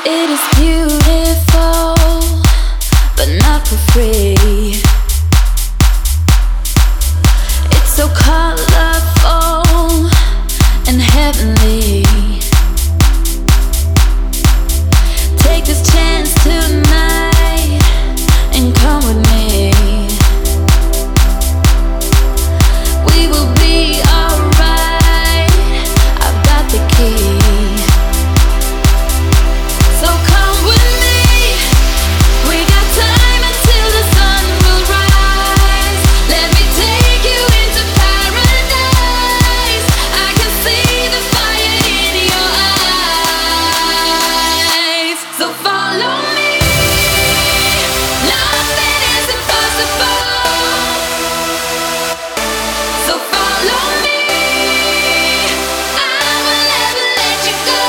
It is beautiful, but not for free. It's so colorful and heavenly. Take this chance tonight and come with me. We will be alright. I've got the key. So come with me. We got time until the sun will rise. Let me take you into paradise. I can see the fire in your eyes. So follow me. Nothing is impossible. So follow me. I will never let you go.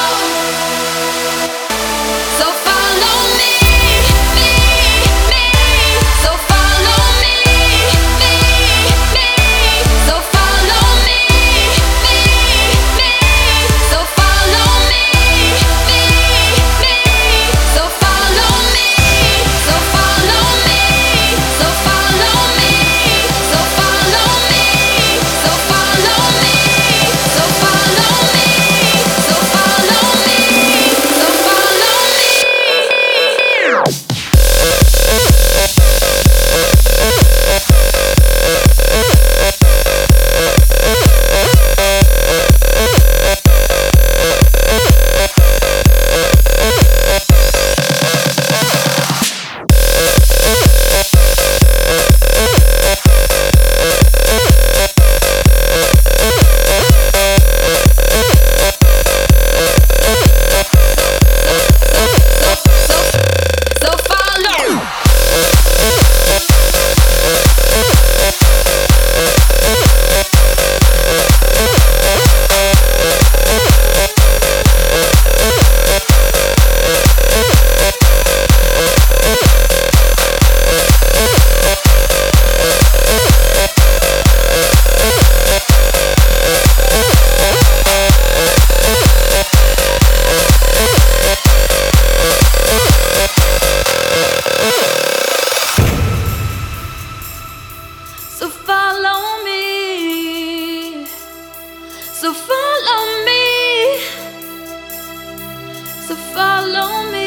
So follow me, me, me. So follow me, me, me. So follow me, me, me. So follow me, me, me. So follow me, so follow me, so follow me, so follow me, so follow me, so follow me, so follow me, so follow me. So follow. So follow me. So follow me. So follow me.